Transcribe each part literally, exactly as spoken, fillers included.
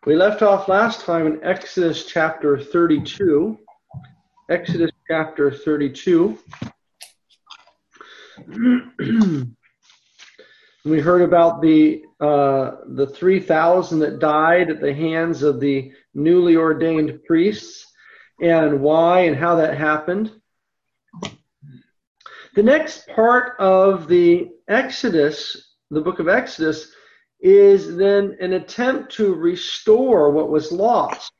We left off last time in Exodus chapter thirty-two. Exodus chapter thirty-two. We heard about the uh, the three thousand that died at the hands of the newly ordained priests, and why and how that happened. The next part of the Exodus, the book of Exodus, is then an attempt to restore what was lost.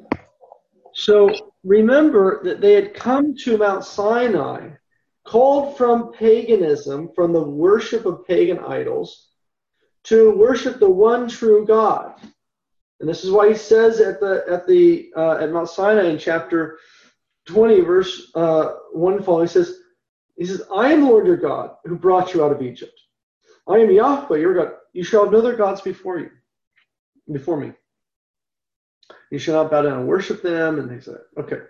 So remember that they had come to Mount Sinai, called from paganism, from the worship of pagan idols, to worship the one true God. And this is why he says at the at the uh, at Mount Sinai in chapter twenty, verse uh, one following, he says, he says, I am the Lord your God who brought you out of Egypt. I am Yahweh your God. You shall have no other gods before you, before me. You shall not bow down and worship them, and things like that. Okay.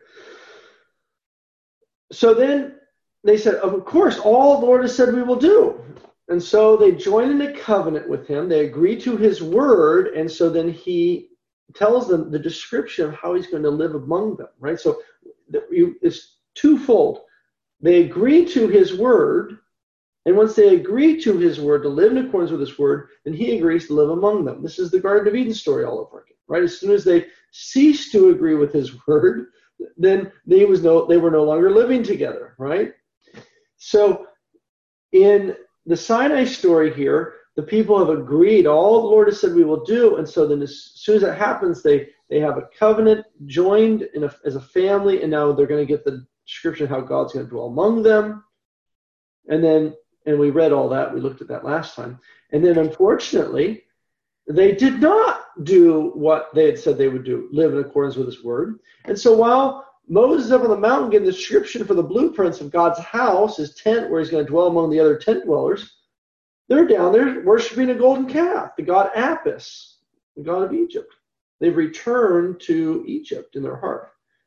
So then they said, of course, all the Lord has said we will do. And so they join in a covenant with him. They agree to his word, and so then he tells them the description of how he's going to live among them, right? So it's twofold. They agree to his word, and once they agree to his word, to live in accordance with his word, then he agrees to live among them. This is the Garden of Eden story all over again, right? As soon as they ceased to agree with his word, then they was no they were no longer living together, right? So in the Sinai story here, the people have agreed all the Lord has said we will do, and so then as soon as that happens, they they have a covenant joined in a, as a family, and now they're going to get the description of how God's going to dwell among them. And then, and we read all that, we looked at that last time. And then unfortunately, they did not do what they had said they would do, live in accordance with his word. And so while Moses is up on the mountain getting the description for the blueprints of God's house, his tent where he's going to dwell among the other tent dwellers, they're down there worshiping a golden calf, the god Apis, the god of Egypt. They've returned to Egypt in their heart.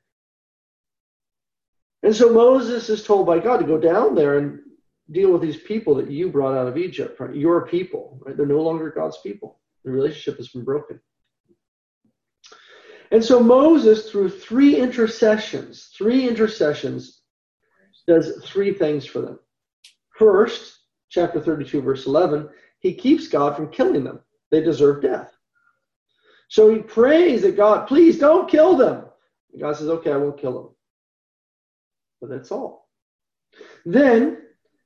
And so Moses is told by God to go down there and deal with these people that you brought out of Egypt, right? Your people, right? They're no longer God's people. The relationship has been broken. And so Moses, through three intercessions, three intercessions, does three things for them. First, chapter thirty-two, verse eleven, he keeps God from killing them. They deserve death. So he prays that God, please don't kill them. And God says, okay, I won't kill them. But that's all. Then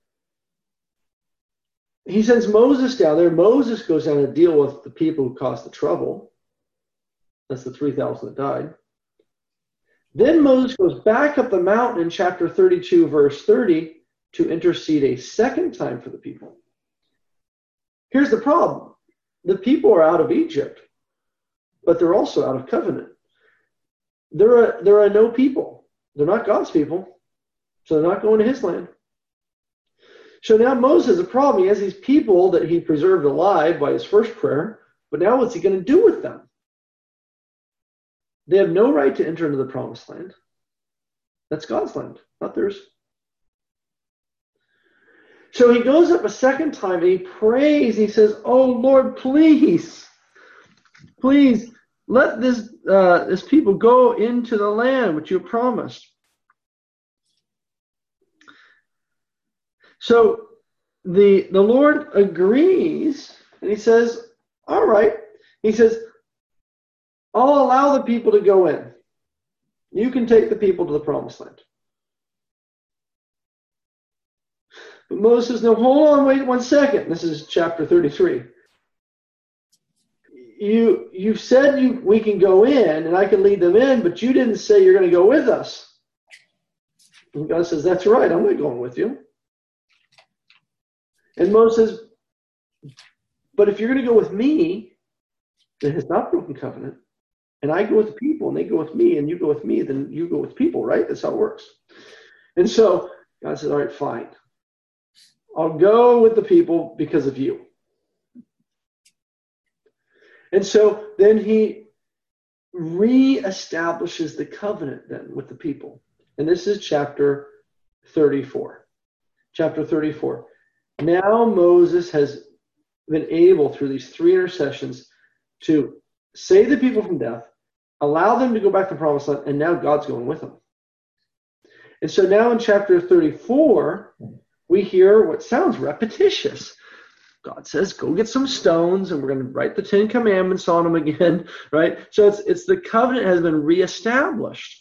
he sends Moses down there. Moses goes down to deal with the people who caused the trouble. That's the three thousand that died. Then Moses goes back up the mountain in chapter thirty-two, verse thirty, to intercede a second time for the people. Here's the problem. The people are out of Egypt, but they're also out of covenant. They're a, they're a no people. They're not God's people. So they're not going to his land. So now Moses has a problem. He has these people that he preserved alive by his first prayer, but now what's he going to do with them? They have no right to enter into the promised land. That's God's land, not theirs. So he goes up a second time and he prays. He says, oh, Lord, please, please let this, uh, this people go into the land which you promised. So the, the Lord agrees, and he says, all right. He says, I'll allow the people to go in. You can take the people to the promised land. But Moses says, no, hold on, wait one second. This is chapter thirty-three. You, you've said you, we can go in, and I can lead them in, but you didn't say you're going to go with us. And God says, that's right, I'm not going with you. And Moses says, but if you're going to go with me, that has not broken covenant, and I go with the people, and they go with me, and you go with me, then you go with people, right? That's how it works. And so God says, all right, fine. I'll go with the people because of you. And so then he reestablishes the covenant then with the people. And this is chapter thirty-four. Chapter thirty-four. Now Moses has been able, through these three intercessions, to save the people from death, allow them to go back to the promised land, and now God's going with them. And so now in chapter thirty-four, we hear what sounds repetitious. God says, go get some stones, and we're going to write the Ten Commandments on them again, right? So it's, it's the covenant has been reestablished.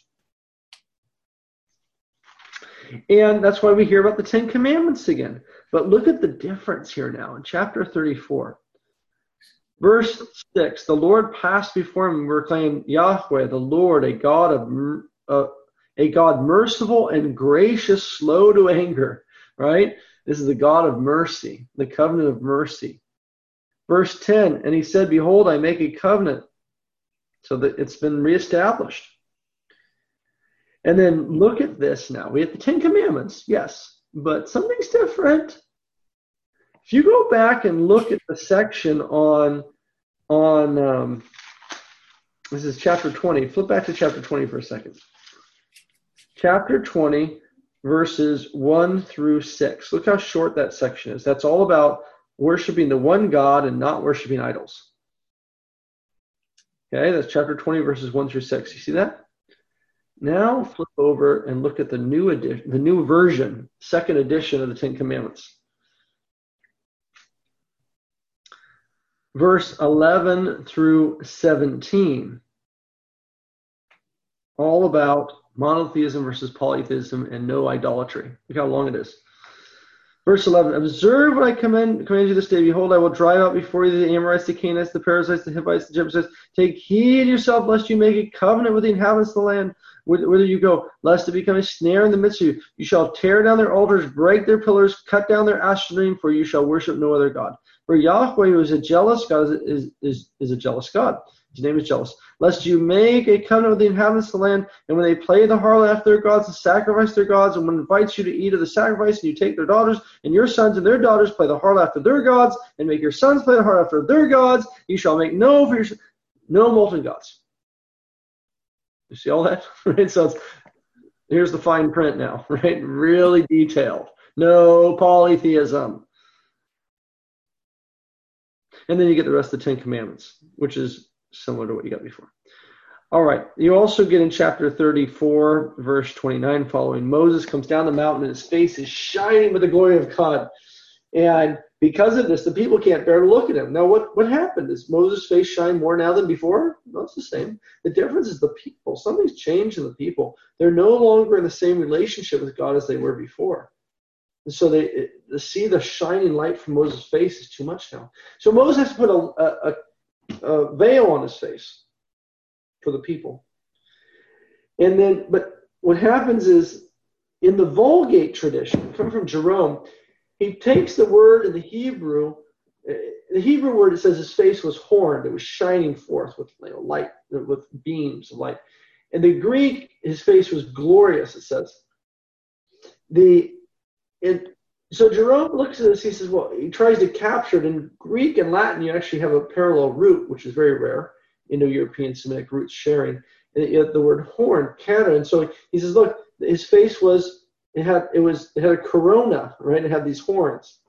And that's why we hear about the Ten Commandments again. But look at the difference here now in chapter thirty-four. Verse six, the Lord passed before him and proclaimed, Yahweh, the Lord, a God of uh, a God merciful and gracious, slow to anger, right? This is the God of mercy, the covenant of mercy. Verse ten, and he said, behold, I make a covenant. So that it's been reestablished. And then look at this now. We have the Ten Commandments, yes, but something's different. If you go back and look at the section on, on um, this is chapter twenty. Flip back to chapter twenty for a second. Chapter twenty, verses one through six. Look how short that section is. That's all about worshiping the one God and not worshiping idols. Okay, that's chapter twenty, verses one through six. You see that? Now flip over and look at the new edition, the new version, second edition of the Ten Commandments. Verse eleven through seventeen. All about monotheism versus polytheism and no idolatry. Look how long it is. Verse eleven, observe what I command, command you this day. Behold, I will drive out before you the Amorites, the Canaanites, the Perizzites, the Hivites, the Jebusites. Take heed to yourself, lest you make a covenant with the inhabitants of the land, whither you go, lest it become a snare in the midst of you. You shall tear down their altars, break their pillars, cut down their asherim, for you shall worship no other God. For Yahweh, who is a jealous God, is, is, is a jealous God. His name is jealous. Lest you make a covenant with the inhabitants of the land, and when they play the harlot after their gods and sacrifice their gods, and one invites you to eat of the sacrifice, and you take their daughters, and your sons and their daughters play the harlot after their gods, and make your sons play the harlot after their gods, you shall make no for your, no molten gods. You see all that? Right? So it's, here's the fine print now, right? Really detailed. No polytheism. And then you get the rest of the Ten Commandments, which is similar to what you got before. All right. You also get in chapter thirty-four, verse twenty-nine following. Moses comes down the mountain and his face is shining with the glory of God. And because of this, the people can't bear to look at him. Now, what, what happened? Does Moses' face shine more now than before? No, it's the same. The difference is the people. Something's changed in the people. They're no longer in the same relationship with God as they were before. And so they to see the shining light from Moses' face is too much now. So Moses has to put a, a, a veil on his face for the people. And then, but what happens is, in the Vulgate tradition, coming from Jerome, he takes the word in the Hebrew, the Hebrew word, it says his face was horned, it was shining forth with, you know, light, with beams of light. In the Greek, his face was glorious, it says. The it, so Jerome looks at this, he says, well, he tries to capture it. In Greek and Latin, you actually have a parallel root, which is very rare, Indo-European Semitic roots sharing. And you have the word horn, kata. And so he says, look, his face was, it had, it was, it had a corona, right? It had these horns.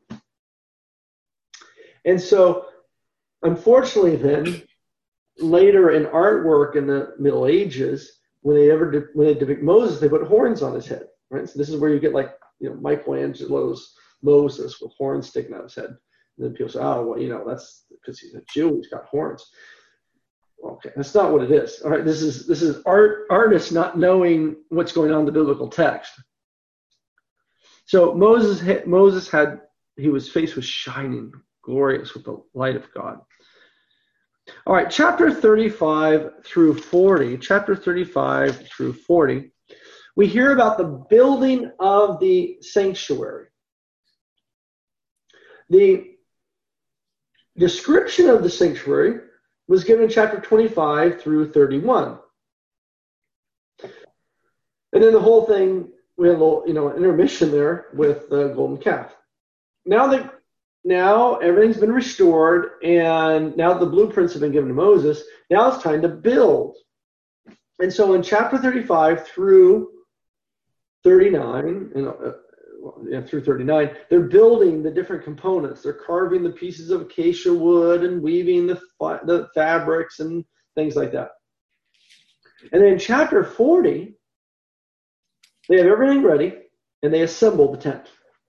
And so, unfortunately then, later in artwork in the Middle Ages, when they ever de- when they depict Moses, they put horns on his head, right? So this is where you get, like, you know, Michelangelo's Moses with horns sticking out of his head. And then people say, oh, well, you know, that's because he's a Jew, he's got horns. Okay, that's not what it is. All right, this is this is art artists not knowing what's going on in the biblical text. So Moses Moses had he was face was shining, glorious with the light of God. All right, chapter thirty-five through forty. Chapter thirty-five through forty. We hear about the building of the sanctuary. The description of the sanctuary was given in chapter twenty-five through thirty-one. And then the whole thing, we had a little, you know, intermission there with the golden calf. Now that now everything's been restored, and now the blueprints have been given to Moses, now it's time to build. And so in chapter thirty-five through thirty-nine, and uh, yeah, through thirty-nine, they're building the different components. They're carving the pieces of acacia wood and weaving the the fabrics and things like that. And then in chapter forty, they have everything ready, and they assemble the tent.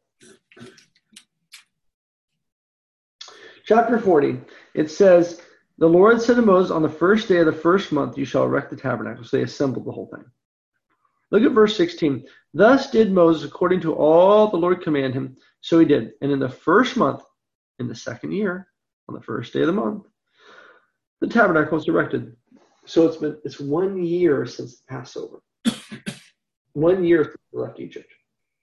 Chapter forty, it says, the Lord said to Moses, on the first day of the first month you shall erect the tabernacle. So they assembled the whole thing. Look at verse sixteen. Thus did Moses according to all the Lord commanded him, so he did. And in the first month, in the second year, on the first day of the month, the tabernacle was erected. So it's been it's one year since the Passover. One year since they left Egypt.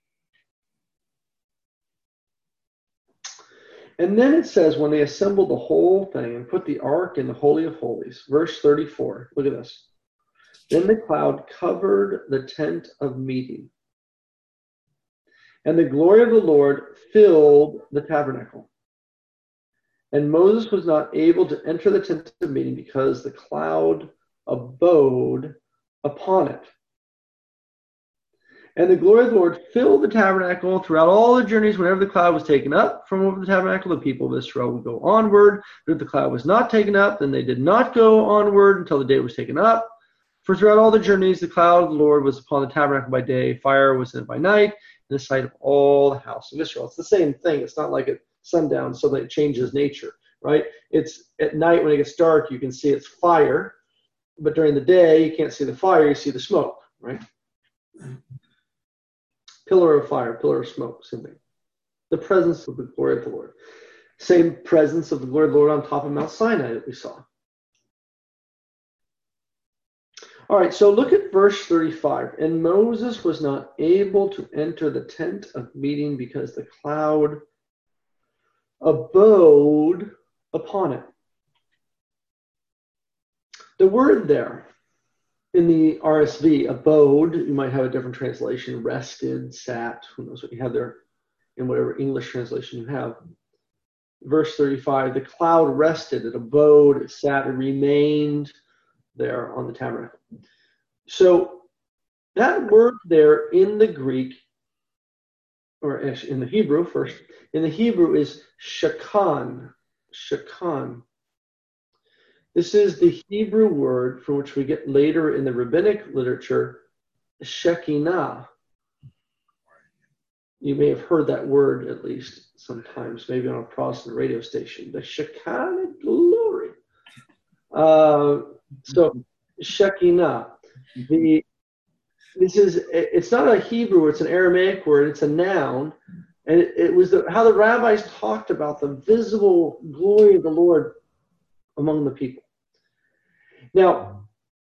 And then it says, when they assembled the whole thing and put the ark in the Holy of Holies, verse thirty-four, look at this. Then the cloud covered the tent of meeting, and the glory of the Lord filled the tabernacle. And Moses was not able to enter the tent of meeting because the cloud abode upon it. And the glory of the Lord filled the tabernacle throughout all the journeys. Whenever the cloud was taken up from over the tabernacle, the people of Israel would go onward. But if the cloud was not taken up, then they did not go onward until the day was taken up. For throughout all the journeys, the cloud of the Lord was upon the tabernacle by day, fire was in it by night, in the sight of all the house of Israel. It's the same thing. It's not like at sundown so that it changes nature, right? It's at night when it gets dark, you can see it's fire. But during the day, you can't see the fire, you see the smoke, right? Pillar of fire, pillar of smoke, same thing. The presence of the glory of the Lord. Same presence of the glory of the Lord on top of Mount Sinai that we saw. All right, so look at verse thirty-five. And Moses was not able to enter the tent of meeting because the cloud abode upon it. The word there in the R S V, abode, you might have a different translation, rested, sat, who knows what you have there in whatever English translation you have. Verse thirty-five, the cloud rested, it abode, it sat, it remained there on the tabernacle. So that word there in the Greek, or in the Hebrew first, in the Hebrew is shakan, shakan. This is the Hebrew word from which we get later in the rabbinic literature, Shekinah. You may have heard that word at least sometimes, maybe on a Protestant radio station. The Shekinah glory. Uh, so Shekinah. The this is it's not a Hebrew, it's an Aramaic word, it's a noun, and it, it was the, how the rabbis talked about the visible glory of the Lord among the people. Now,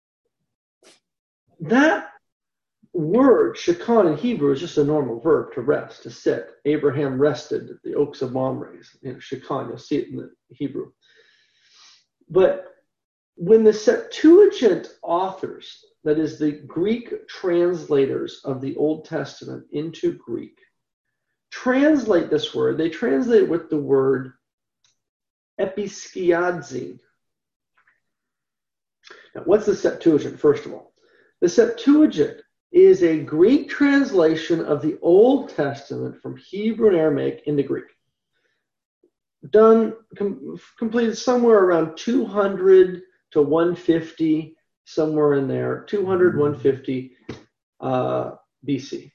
that word, shakan in Hebrew, is just a normal verb to rest, to sit. Abraham rested at the oaks of Mamre. You know, shakan, you'll see it in the Hebrew. But when the Septuagint authors, that is the Greek translators of the Old Testament into Greek, translate this word, they translate it with the word episkiadzin. Now, what's the Septuagint, first of all? The Septuagint is a Greek translation of the Old Testament from Hebrew and Aramaic into Greek. Done, com- completed somewhere around two hundred to one fifty, somewhere in there, two hundred, one fifty uh, B C.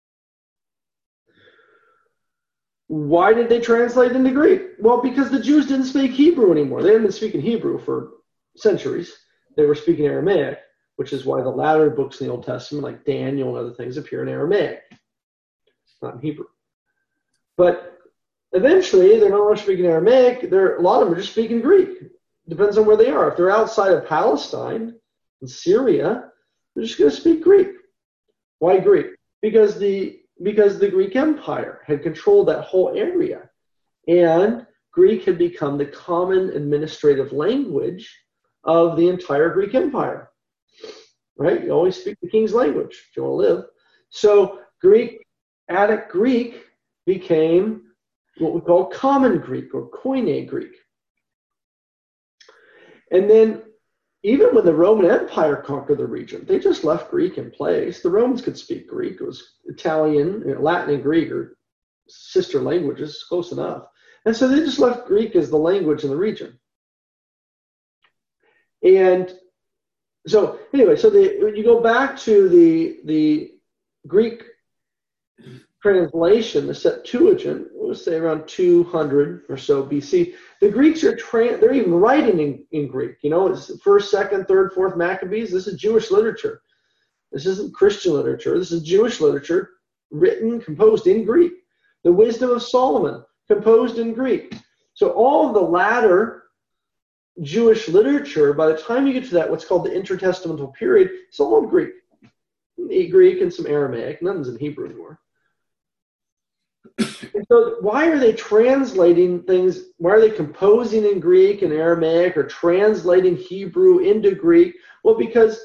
Why did they translate into Greek? Well, because the Jews didn't speak Hebrew anymore. They hadn't been speaking Hebrew for centuries. They were speaking Aramaic, which is why the latter books in the Old Testament, like Daniel and other things, appear in Aramaic, not in Hebrew. But eventually, they're no longer speaking Aramaic. They're, a lot of them are just speaking Greek. Depends on where they are. If they're outside of Palestine, in Syria, they're just going to speak Greek. Why Greek? Because the because the Greek Empire had controlled that whole area, and Greek had become the common administrative language of the entire Greek Empire. Right? You always speak the king's language if you want to live. So Greek, Attic Greek became what we call Common Greek or Koine Greek. And then even when the Roman Empire conquered the region, they just left Greek in place. The Romans could speak Greek. It was Italian, you know, Latin and Greek are sister languages, close enough. And so they just left Greek as the language in the region. And so anyway, so the, when you go back to the the Greek translation, the Septuagint, we'll say around two hundred or so B C, the Greeks are tra- they're even writing in, in Greek. You know, it's first, second, third, fourth Maccabees. This is Jewish literature. This isn't Christian literature. This is Jewish literature written, composed in Greek. The Wisdom of Solomon, composed in Greek. So all of the latter Jewish literature, by the time you get to that, what's called the intertestamental period, it's all in Greek. Greek and some Aramaic. Nothing's in Hebrew anymore. And so why are they translating things? Why are they composing in Greek and Aramaic or translating Hebrew into Greek? Well, because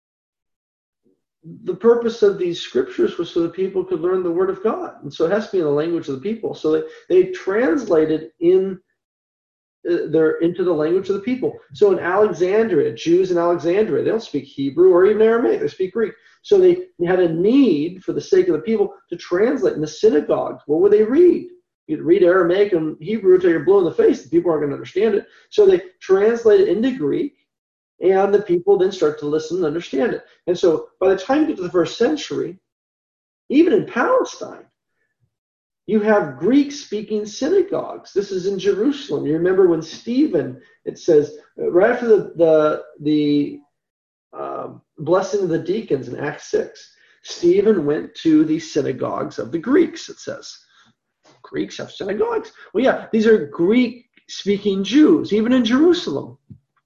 the purpose of these scriptures was so that people could learn the Word of God. And so it has to be in the language of the people. So they, they translated in uh, their, into the language of the people. So in Alexandria, Jews in Alexandria, they don't speak Hebrew or even Aramaic. They speak Greek. So they, they had a need, for the sake of the people, to translate in the synagogues. What would they read? You'd read Aramaic and Hebrew until you're blue in the face. The people aren't going to understand it. So they translate it into Greek, and the people then start to listen and understand it. And so by the time you get to the first century, even in Palestine, you have Greek-speaking synagogues. This is in Jerusalem. You remember when Stephen, it says, right after the, the, the uh, blessing of the deacons in Acts six, Stephen went to the synagogues of the Greeks, it says. Greeks have synagogues? Well, yeah, these are Greek-speaking Jews, even in Jerusalem.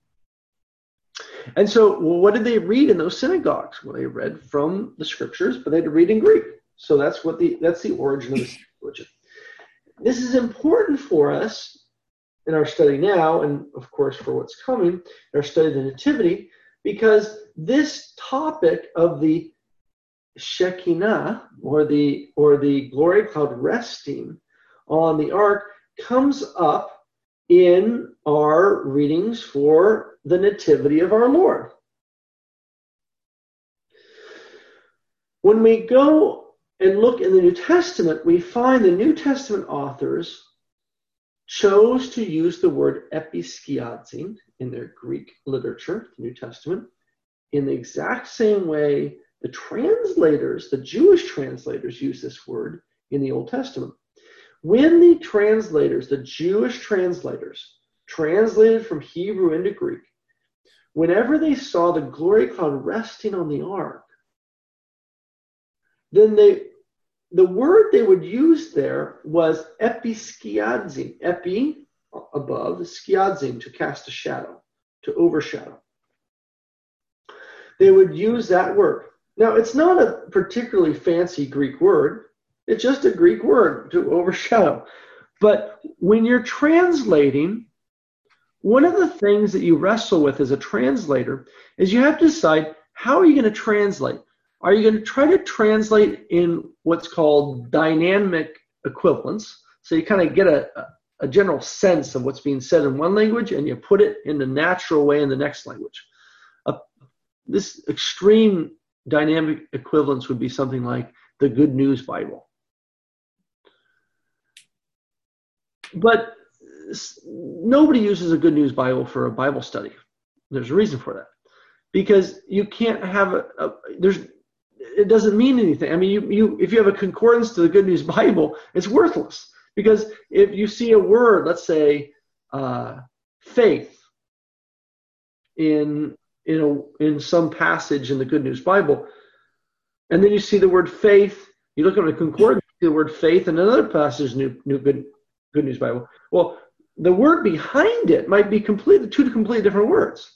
And so, well, what did they read in those synagogues? Well, they read from the scriptures, but they had to read in Greek. So that's what the that's the origin of the Septuagint. This is important for us in our study now, and of course for what's coming, in our study of the Nativity, because this topic of the Shekinah, or the or the glory cloud resting on the ark, comes up in our readings for the Nativity of our Lord. When we go and look in the New Testament, we find the New Testament authors chose to use the word episkiadzin in their Greek literature, the New Testament, in the exact same way the translators, the Jewish translators, use this word in the Old Testament. When the translators, the Jewish translators, translated from Hebrew into Greek, whenever they saw the glory cloud resting on the ark, then they, the word they would use there was episkiadzin. Epi, above, skiadzin, to cast a shadow, to overshadow. They would use that word. Now, it's not a particularly fancy Greek word. It's just a Greek word, to overshadow. But when you're translating, one of the things that you wrestle with as a translator is you have to decide, how are you going to translate? Are you going to try to translate in what's called dynamic equivalence? So you kind of get a, a general sense of what's being said in one language, and you put it in the natural way in the next language. Uh, this extreme dynamic equivalence would be something like the Good News Bible. But nobody uses a Good News Bible for a Bible study. There's a reason for that. Because you can't have a, a there's it doesn't mean anything. I mean, you, you if you have a concordance to the Good News Bible, it's worthless. Because if you see a word, let's say uh, faith, in in a, in some passage in the Good News Bible, and then you see the word faith, you look at a concordance, you see the word faith in another passage in New, New Good, Good News Bible. Well, the word behind it might be completely two completely different words.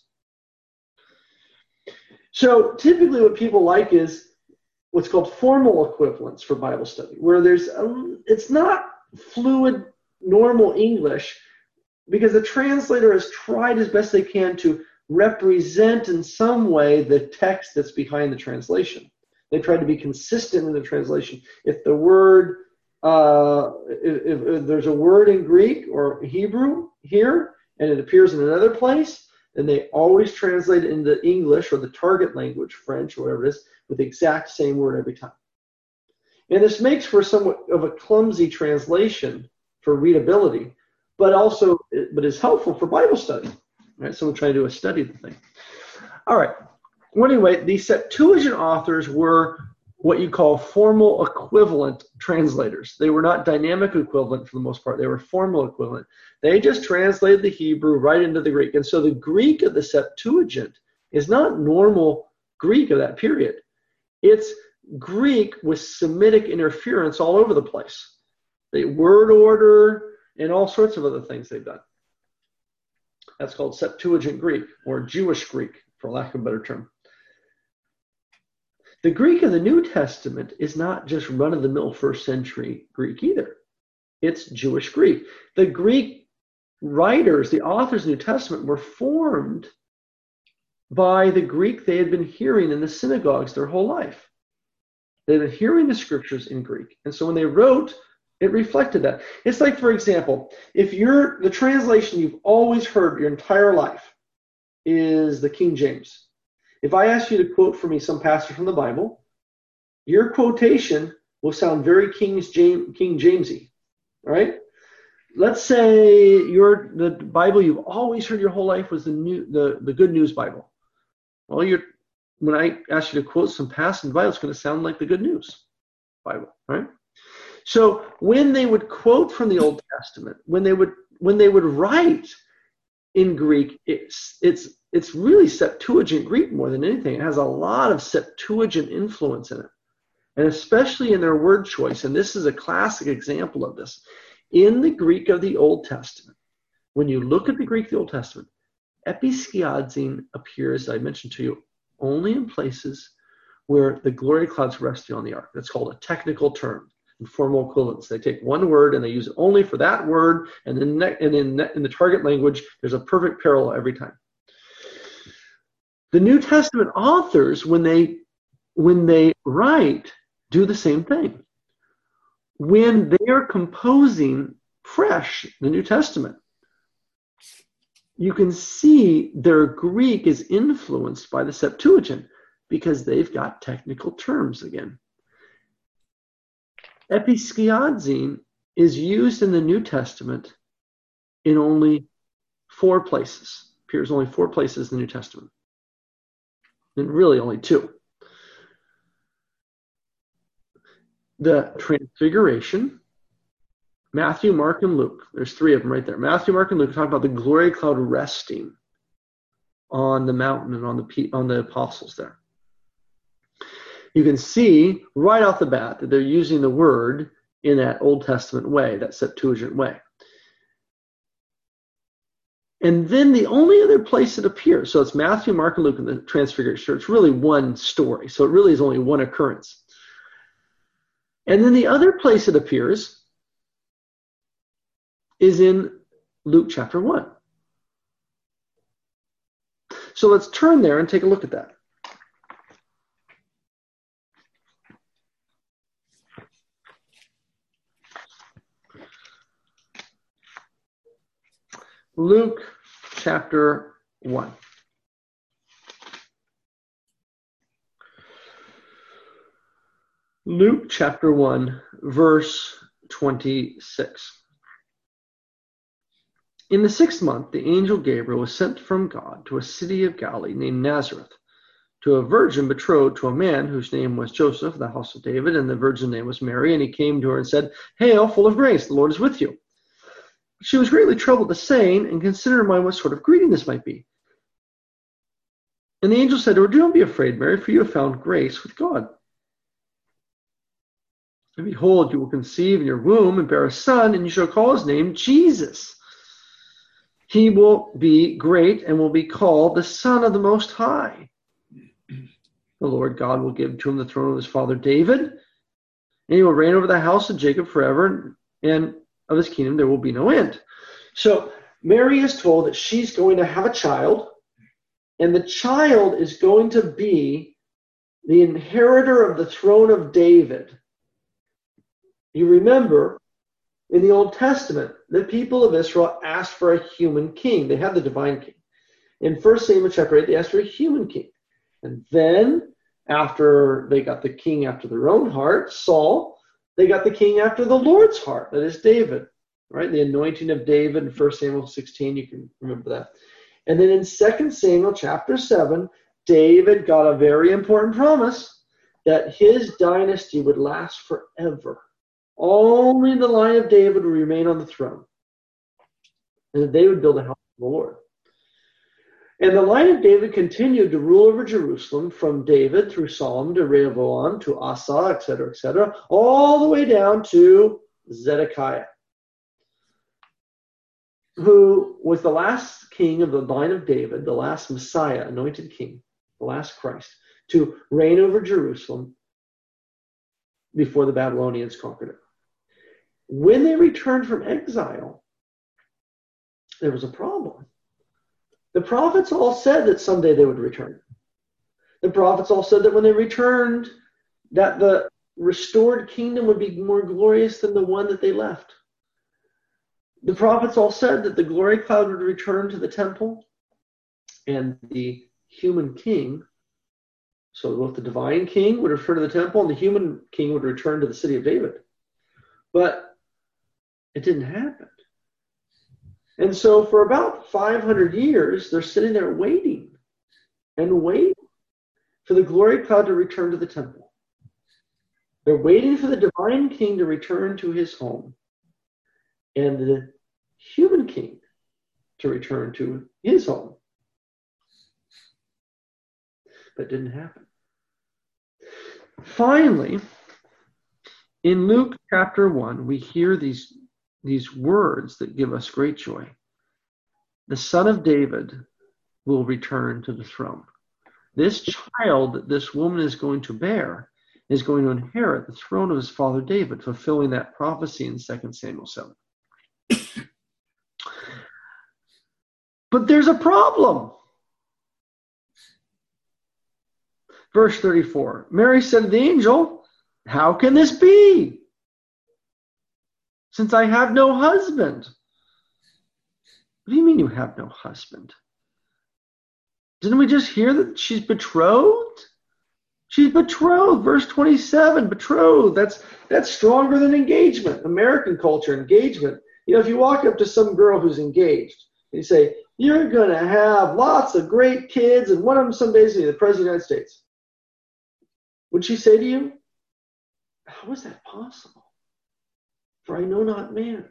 So typically what people like is what's called formal equivalence for Bible study, where there's a, it's not fluid, normal English, because the translator has tried as best they can to represent in some way the text that's behind the translation. They tried to be consistent in the translation. If the word, uh, if, if there's a word in Greek or Hebrew here, and it appears in another place, then they always translate it into English or the target language, French or whatever it is, with the exact same word every time. And this makes for somewhat of a clumsy translation for readability, but also but is helpful for Bible study. Right? Someone trying to do a study of the thing. All right. Well, anyway, the Septuagint authors were what you call formal equivalent translators. They were not dynamic equivalent for the most part. They were formal equivalent. They just translated the Hebrew right into the Greek. And so the Greek of the Septuagint is not normal Greek of that period. It's Greek with Semitic interference all over the place. The word order and all sorts of other things they've done. That's called Septuagint Greek, or Jewish Greek, for lack of a better term. The Greek of the New Testament is not just run-of-the-mill first century Greek either. It's Jewish Greek. The Greek writers, the authors of the New Testament, were formed by the Greek they had been hearing in the synagogues their whole life. They'd been hearing the scriptures in Greek. And so when they wrote, it reflected that. It's like, for example, if you're the translation you've always heard your entire life is the King James. If I ask you to quote for me some passage from the Bible, your quotation will sound very King James, King Jamesy, all right? Let's say your the Bible you've always heard your whole life was the new the, the Good News Bible. Well, you're when I ask you to quote some passage in the Bible, it's going to sound like the Good News Bible, right? So when they would quote from the Old Testament, when they would when they would write in Greek, it's it's it's really Septuagint Greek more than anything. It has a lot of Septuagint influence in it, and especially in their word choice. And this is a classic example of this. In the Greek of the Old Testament, when you look at the Greek of the Old Testament, episkiadzin appears, I mentioned to you, only in places where the glory clouds resting on the ark. That's called a technical term. Formal equivalence. They take one word and they use it only for that word, and then and in, in the target language, there's a perfect parallel every time. The New Testament authors, when they when they write, do the same thing. When they are composing fresh the New Testament, you can see their Greek is influenced by the Septuagint because they've got technical terms again. Episkiadzin is used in the New Testament in only four places. Appears only four places in the New Testament. And really only two. The Transfiguration, Matthew, Mark, and Luke. There's three of them right there. Matthew, Mark, and Luke talk about the glory cloud resting on the mountain and on the on the apostles there. You can see right off the bat that they're using the word in that Old Testament way, that Septuagint way. And then the only other place it appears, so it's Matthew, Mark, and Luke in the Transfiguration. It's really one story, so it really is only one occurrence. And then the other place it appears is in Luke chapter one. So let's turn there and take a look at that. Luke chapter one. Luke chapter one, verse twenty-six. In the sixth month, the angel Gabriel was sent from God to a city of Galilee named Nazareth, to a virgin betrothed to a man whose name was Joseph, the house of David, and the virgin's name was Mary. And he came to her and said, "Hail, full of grace, the Lord is with you." She was greatly troubled at the saying, and considered in mind what sort of greeting this might be. And the angel said to her, "Do not be afraid, Mary, for you have found grace with God. And behold, you will conceive in your womb and bear a son, and you shall call his name Jesus. He will be great and will be called the Son of the Most High. The Lord God will give to him the throne of his father David, and he will reign over the house of Jacob forever, and of his kingdom there will be no end." So Mary is told that she's going to have a child, and the child is going to be the inheritor of the throne of David. You remember, in the Old Testament, the people of Israel asked for a human king. They had the divine king. In First Samuel chapter eight, they asked for a human king. And then, after they got the king after their own heart, Saul, they got the king after the Lord's heart, that is David, right? The anointing of David in First Samuel sixteen, you can remember that. And then in Second Samuel chapter seven, David got a very important promise that his dynasty would last forever. Only the line of David would remain on the throne. And that they would build a house of the Lord. And the line of David continued to rule over Jerusalem from David through Solomon to Rehoboam to Asa, et cetera, et cetera, all the way down to Zedekiah, who was the last king of the line of David, the last Messiah, anointed king, the last Christ, to reign over Jerusalem before the Babylonians conquered it. When they returned from exile, there was a problem. The prophets all said that someday they would return. The prophets all said that when they returned, that the restored kingdom would be more glorious than the one that they left. The prophets all said that the glory cloud would return to the temple, and the human king, so both the divine king would return to the temple and the human king would return to the city of David. But it didn't happen. And so for about five hundred years, they're sitting there waiting and waiting for the glory cloud to return to the temple. They're waiting for the divine king to return to his home and the human king to return to his home. But it didn't happen. Finally, in Luke chapter one, we hear these These words that give us great joy. The Son of David will return to the throne. This child that this woman is going to bear is going to inherit the throne of his father David, fulfilling that prophecy in Second Samuel seven. But there's a problem. Verse thirty-four, Mary said to the angel, "How can this be, since I have no husband?" What do you mean you have no husband? Didn't we just hear that she's betrothed? She's betrothed. Verse twenty-seven, betrothed. That's that's stronger than engagement. American culture, engagement. You know, if you walk up to some girl who's engaged, and you say, "You're going to have lots of great kids, and one of them someday is the President of the United States," would she say to you, "How is that possible? For I know not man."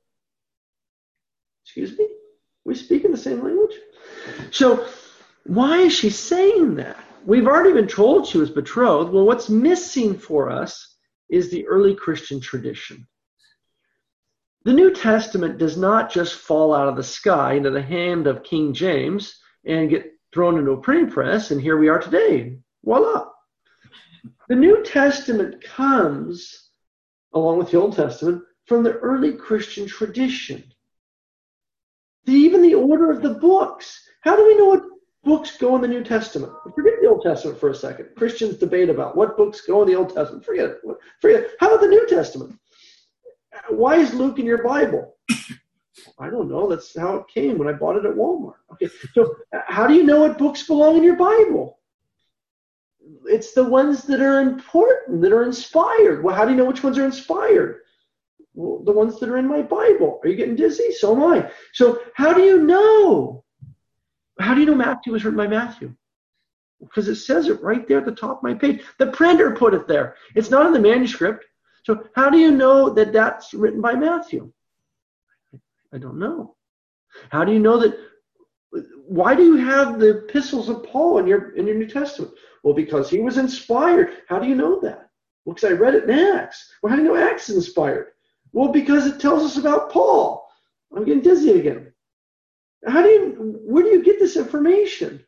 Excuse me? We speak in the same language? So why is she saying that? We've already been told she was betrothed. Well, what's missing for us is the early Christian tradition. The New Testament does not just fall out of the sky into the hand of King James and get thrown into a printing press, and here we are today. Voila. The New Testament comes, along with the Old Testament, from the early Christian tradition. The, even the order of the books. How do we know what books go in the New Testament? Forget the Old Testament for a second. Christians debate about what books go in the Old Testament. Forget it. Forget it. How about the New Testament? Why is Luke in your Bible? I don't know. That's how it came when I bought it at Walmart. Okay. So how do you know what books belong in your Bible? It's the ones that are important, that are inspired. Well, how do you know which ones are inspired? Well, the ones that are in my Bible. Are you getting dizzy? So am I. So how do you know? How do you know Matthew was written by Matthew? Because it says it right there at the top of my page. The printer put it there. It's not in the manuscript. So how do you know that that's written by Matthew? I don't know. How do you know that? Why do you have the epistles of Paul in your in your New Testament? Well, because he was inspired. How do you know that? Well, because I read it in Acts. Well, how do you know Acts is inspired? Well, because it tells us about Paul. I'm getting dizzy again. How do you? Where do you get this information?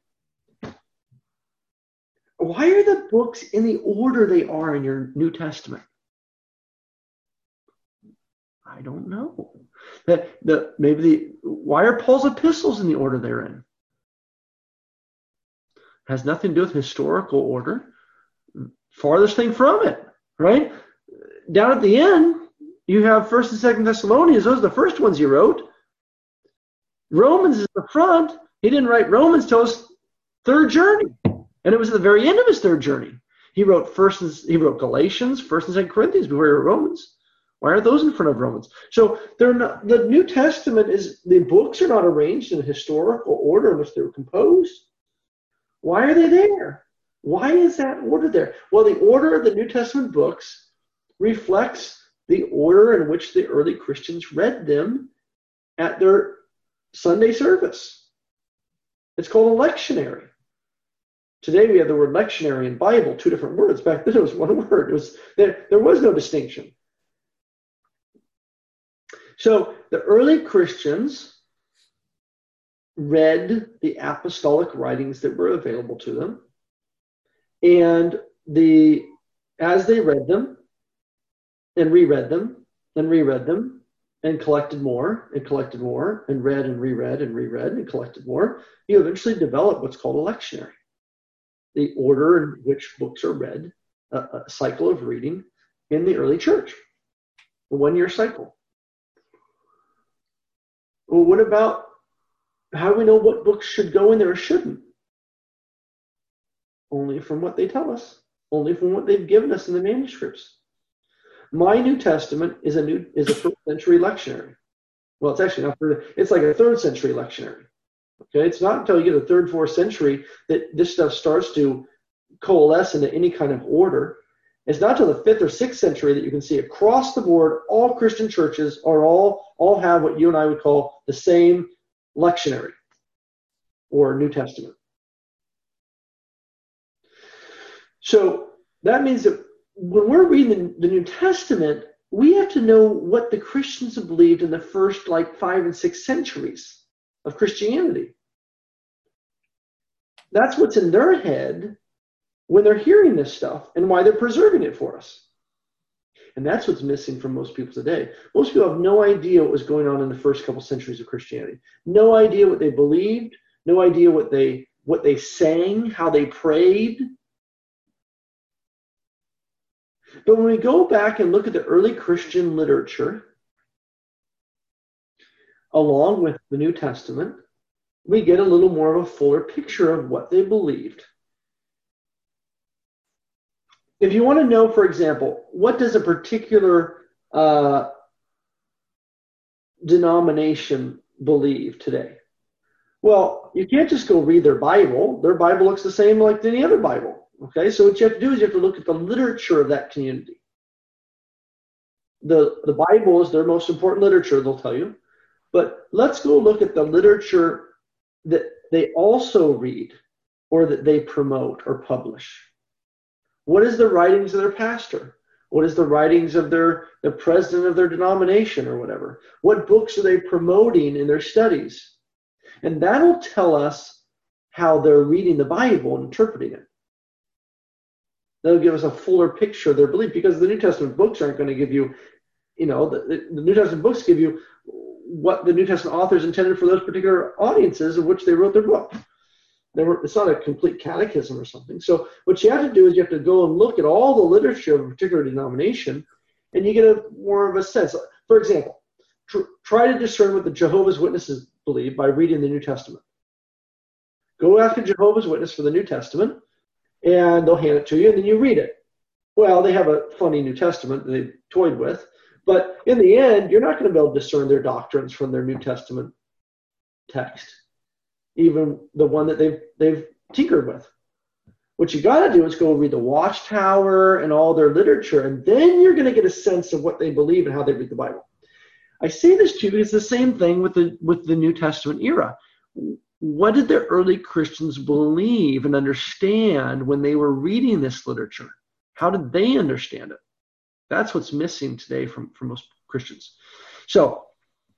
Why are the books in the order they are in your New Testament? I don't know. That the maybe the why are Paul's epistles in the order they're in? Has nothing to do with historical order. Farthest thing from it, right? Down at the end, you have First and Second Thessalonians. Those are the first ones he wrote. Romans is the front. He didn't write Romans till his third journey, and it was at the very end of his third journey. He wrote First. And, he wrote Galatians, First and Second Corinthians before he wrote Romans. Why are those in front of Romans? So they're not, the New Testament is, the books are not arranged in a historical order in which they were composed. Why are they there? Why is that order there? Well, the order of the New Testament books reflects the order in which the early Christians read them at their Sunday service. It's called a lectionary. Today we have the word lectionary and Bible, two different words. Back then it was one word. It was, there, there was no distinction. So the early Christians read the apostolic writings that were available to them, and the as they read them and reread them and reread them and collected more and collected more and read and reread and reread and collected more, you eventually develop what's called a lectionary, the order in which books are read, a, a cycle of reading in the early church, a one-year cycle. Well, what about, how do we know what books should go in there or shouldn't? Only from what they tell us, only from what they've given us in the manuscripts. My New Testament is a new is a first century lectionary. Well, it's actually not third, it's like a third century lectionary. Okay, it's not until you get the third, fourth century that this stuff starts to coalesce into any kind of order. It's not until the fifth or sixth century that you can see across the board all Christian churches are all all have what you and I would call the same lectionary or New Testament. So that means that when we're reading the, the New Testament, we have to know what the Christians have believed in the first like five and six centuries of Christianity. That's what's in their head when they're hearing this stuff and why they're preserving it for us. And that's what's missing from most people today. Most people have no idea what was going on in the first couple centuries of Christianity. No idea what they believed, no idea what they what they sang, how they prayed. But when we go back and look at the early Christian literature, along with the New Testament, we get a little more of a fuller picture of what they believed. If you want to know, for example, what does a particular uh, denomination believe today? Well, you can't just go read their Bible. Their Bible looks the same like any other Bible. Okay, so what you have to do is you have to look at the literature of that community. The, the Bible is their most important literature, they'll tell you. But let's go look at the literature that they also read or that they promote or publish. What is the writings of their pastor? What is the writings of their the president of their denomination or whatever? What books are they promoting in their studies? And that'll tell us how they're reading the Bible and interpreting it. That'll give us a fuller picture of their belief, because the New Testament books aren't going to give you, you know, the, the New Testament books give you what the New Testament authors intended for those particular audiences of which they wrote their book. They were, it's not a complete catechism or something. So what you have to do is you have to go and look at all the literature of a particular denomination, and you get a more of a sense. For example, tr- try to discern what the Jehovah's Witnesses believe by reading the New Testament. Go ask a Jehovah's Witness for the New Testament, and they'll hand it to you, and then you read it. Well, they have a funny New Testament that they toyed with, but in the end, you're not going to be able to discern their doctrines from their New Testament text, even the one that they've they've tinkered with. What you got to do is go read the Watchtower and all their literature, and then you're going to get a sense of what they believe and how they read the Bible. I say this to you because it's the same thing with the with the New Testament era. What did the early Christians believe and understand when they were reading this literature? How did they understand it? That's what's missing today from, from most Christians. So,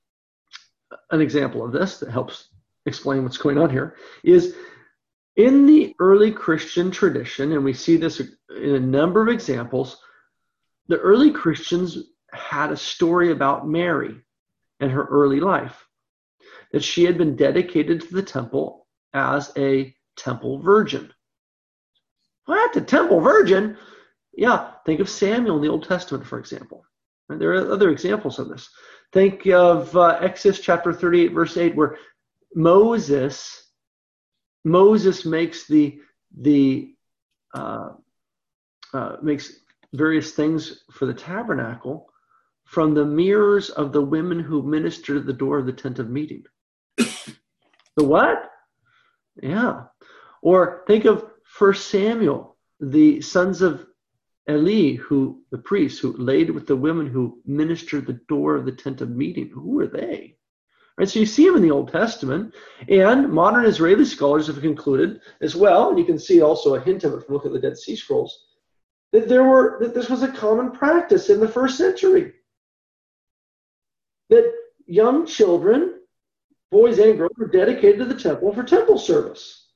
an example of this that helps explain what's going on here is in the early Christian tradition, and we see this in a number of examples, the early Christians had a story about Mary and her early life, that she had been dedicated to the temple as a temple virgin. What? A temple virgin? Yeah, think of Samuel in the Old Testament, for example. And there are other examples of this. Think of uh, Exodus chapter thirty-eight, verse eight, where Moses Moses makes the the uh, uh, makes various things for the tabernacle from the mirrors of the women who ministered at the door of the tent of meeting. The what? Yeah. Or think of First Samuel, the sons of Eli, who the priests who laid with the women who ministered at the door of the tent of meeting. Who were they? Right, so you see them in the Old Testament, and modern Israeli scholars have concluded as well, and you can see also a hint of it from looking at the Dead Sea Scrolls, that there were that this was a common practice in the first century. That young children, boys and girls, were dedicated to the temple for temple service.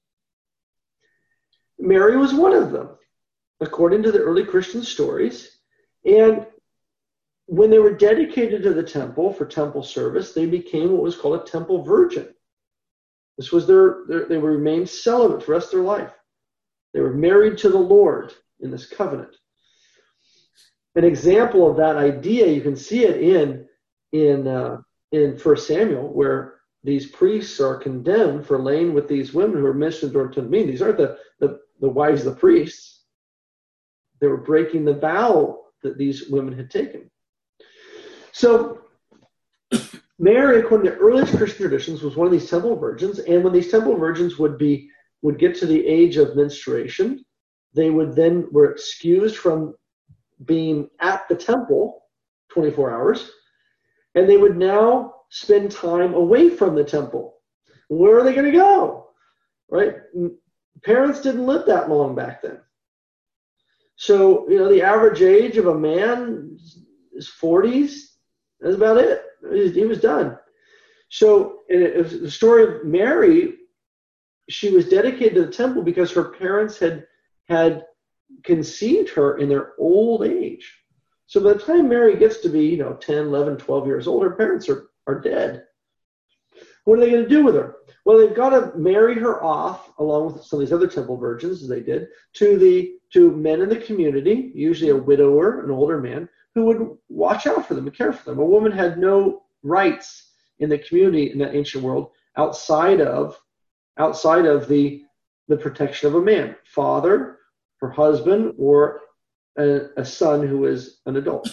Mary was one of them, according to the early Christian stories, and when they were dedicated to the temple for temple service, they became what was called a temple virgin. This was their, their they were remained celibate for the rest of their life. They were married to the Lord in this covenant. An example of that idea, you can see it in in uh, in First Samuel, where these priests are condemned for laying with these women who are ministering to the temple. These aren't the, the, the wives of the priests. They were breaking the vow that these women had taken. So Mary, according to earliest Christian traditions, was one of these temple virgins, and when these temple virgins would be would get to the age of menstruation, they would then were excused from being at the temple twenty-four hours, and they would now spend time away from the temple. Where are they going to go? Right? Parents didn't live that long back then. So, you know, the average age of a man is forties. That's about it. He was done. So in the story of Mary, she was dedicated to the temple because her parents had had conceived her in their old age. So by the time Mary gets to be, you know, ten, eleven, twelve years old, her parents are, are dead. What are they going to do with her? Well, they've got to marry her off, along with some of these other temple virgins, as they did, to the to men in the community, usually a widower, an older man, who would watch out for them and care for them. A woman had no rights in the community in that ancient world outside of outside of the the protection of a man, father, her husband, or a, a son who is an adult.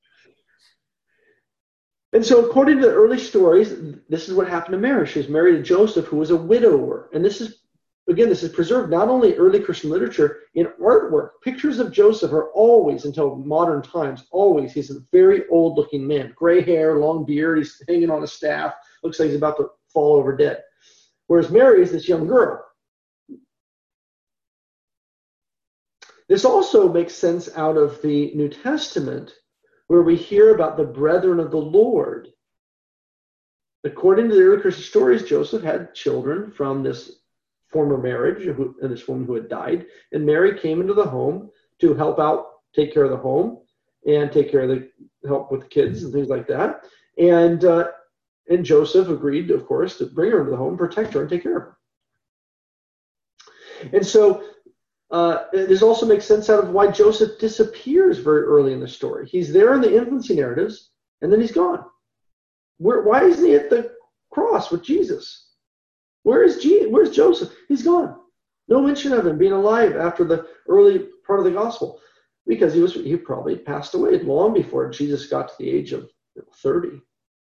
And so according to the early stories, this is what happened to Mary. She was married to Joseph, who was a widower. And this is, again, this is preserved not only in early Christian literature, in artwork. Pictures of Joseph are always, until modern times, always, he's a very old-looking man. Gray hair, long beard, he's hanging on a staff, looks like he's about to fall over dead. Whereas Mary is this young girl. This also makes sense out of the New Testament, where we hear about the brethren of the Lord. According to the early Christian stories, Joseph had children from this former marriage who, and this woman who had died, and Mary came into the home to help out, take care of the home, and take care of the help with the kids and things like that. And uh, and Joseph agreed, of course, to bring her into the home, protect her, and take care of her. And so Uh, this also makes sense out of why Joseph disappears very early in the story. He's there in the infancy narratives, and then he's gone. Where, why isn't he at the cross with Jesus? Where is Je- Where's Joseph? He's gone. No mention of him being alive after the early part of the gospel, because he was he probably passed away long before Jesus got to the age of thirty.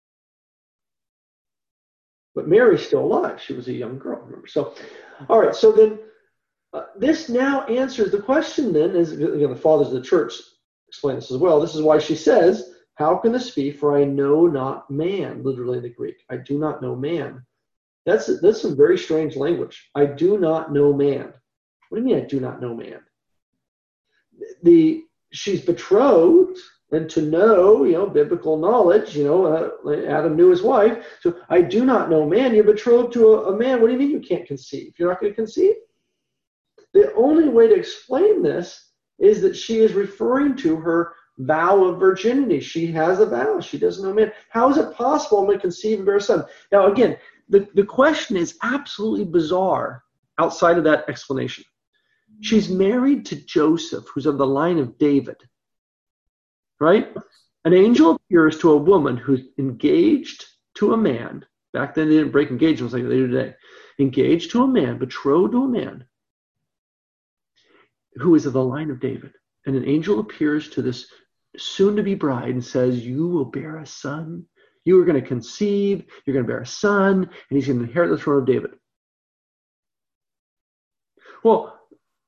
But Mary's still alive. She was a young girl, remember? So, all right. So then. Uh, this now answers the question then, as again, the fathers of the church explain this as well. This is why she says, how can this be? For I know not man, literally in the Greek. I do not know man. That's, that's some very strange language. I do not know man. What do you mean I do not know man? The She's betrothed, and to know, you know, biblical knowledge, you know, uh, Adam knew his wife. So I do not know man. You're betrothed to a, a man. What do you mean you can't conceive? You're not going to conceive? The only way to explain this is that she is referring to her vow of virginity. She has a vow. She doesn't know man. How is it possible I'm going to conceive and bear a son? Now, again, the, the question is absolutely bizarre outside of that explanation. She's married to Joseph, who's of the line of David, right? An angel appears to a woman who's engaged to a man. Back then, they didn't break engagements like they do today. Engaged to a man, betrothed to a man, who is of the line of David. And an angel appears to this soon-to-be bride and says, you will bear a son. You are going to conceive. You're going to bear a son, and he's going to inherit the throne of David. Well,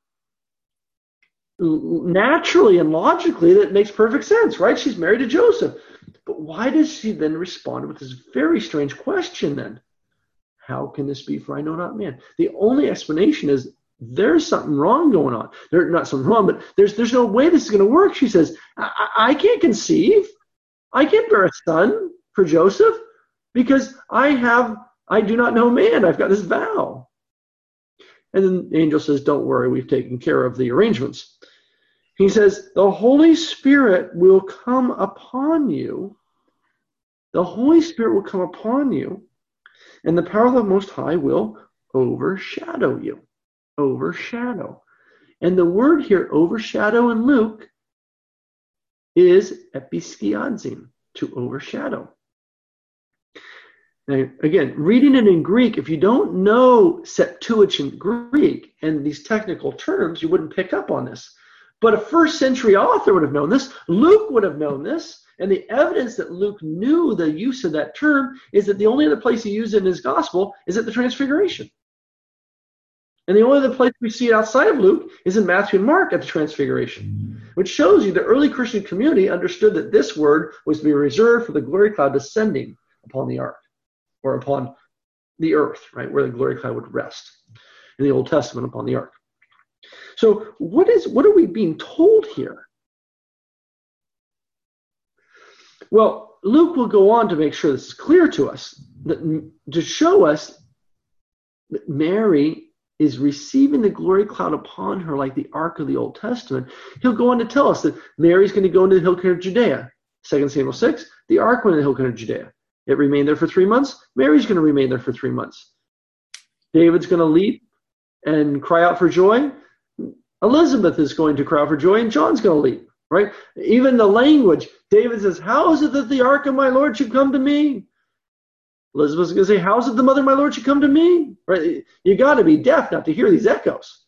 naturally and logically, that makes perfect sense, right? She's married to Joseph. But why does she then respond with this very strange question then? How can this be, for I know not man? The only explanation is there's something wrong going on. There's not something wrong, but there's there's no way this is going to work. She says, I, I can't conceive. I can't bear a son for Joseph because I have, I do not know man. I've got this vow. And then the angel says, don't worry, we've taken care of the arrangements. He says, the Holy Spirit will come upon you. The Holy Spirit will come upon you, and the power of the Most High will overshadow you. Overshadow. And the word here, overshadow in Luke, is episkiadzin, to overshadow. Now, again, reading it in Greek, if you don't know Septuagint Greek and these technical terms, you wouldn't pick up on this. But a first century author would have known this. Luke would have known this. And the evidence that Luke knew the use of that term is that the only other place he used it in his gospel is at the Transfiguration. And the only other place we see it outside of Luke is in Matthew and Mark at the Transfiguration, which shows you the early Christian community understood that this word was to be reserved for the glory cloud descending upon the ark, or upon the earth, right, where the glory cloud would rest in the Old Testament upon the ark. So what is what are we being told here? Well, Luke will go on to make sure this is clear to us, that, to show us that Mary is receiving the glory cloud upon her like the ark of the Old Testament. He'll go on to tell us that Mary's going to go into the hill country of Judea. Second Samuel six, the ark went into the hill country of Judea. It remained there for three months. Mary's going to remain there for three months. David's going to leap and cry out for joy. Elizabeth is going to cry out for joy, and John's going to leap, right? Even the language, David says, how is it that the ark of my Lord should come to me? Elizabeth's going to say, how is it the mother of my Lord should come to me? Right? You got to be deaf not to hear these echoes.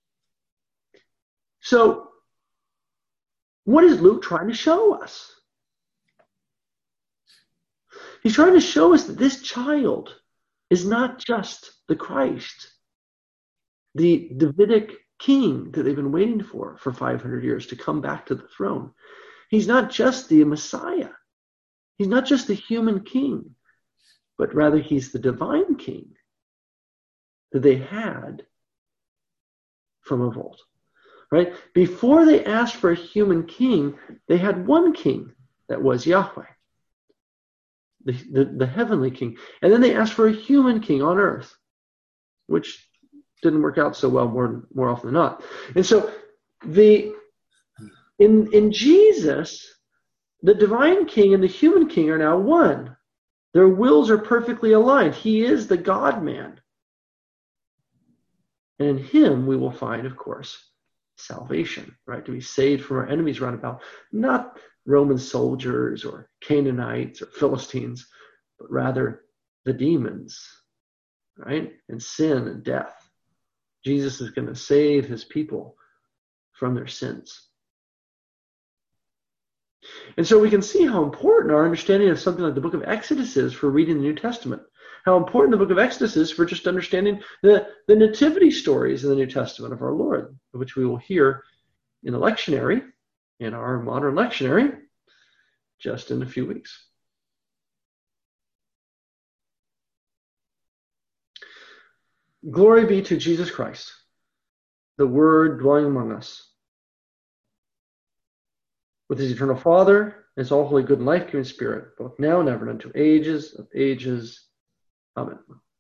So, what is Luke trying to show us? He's trying to show us that this child is not just the Christ, the Davidic king that they've been waiting for for five hundred years to come back to the throne. He's not just the Messiah. He's not just the human king, but rather he's the divine king that they had from of old. Right? Before they asked for a human king, they had one king that was Yahweh, the, the, the heavenly king. And then they asked for a human king on earth, which didn't work out so well more, more often than not. And so the in, in Jesus, the divine king and the human king are now one. Their wills are perfectly aligned. He is the God-man. And in him we will find, of course, salvation, right? To be saved from our enemies round about, not Roman soldiers or Canaanites or Philistines, but rather the demons, right? And sin and death. Jesus is going to save his people from their sins. And so we can see how important our understanding of something like the book of Exodus is for reading the New Testament. How important the book of Exodus is for just understanding the, the nativity stories in the New Testament of our Lord, which we will hear in the lectionary, in our modern lectionary, just in a few weeks. Glory be to Jesus Christ, the Word dwelling among us, with his eternal Father, and his all holy, good, and life-giving Spirit, both now and ever, and unto ages of ages. Amen.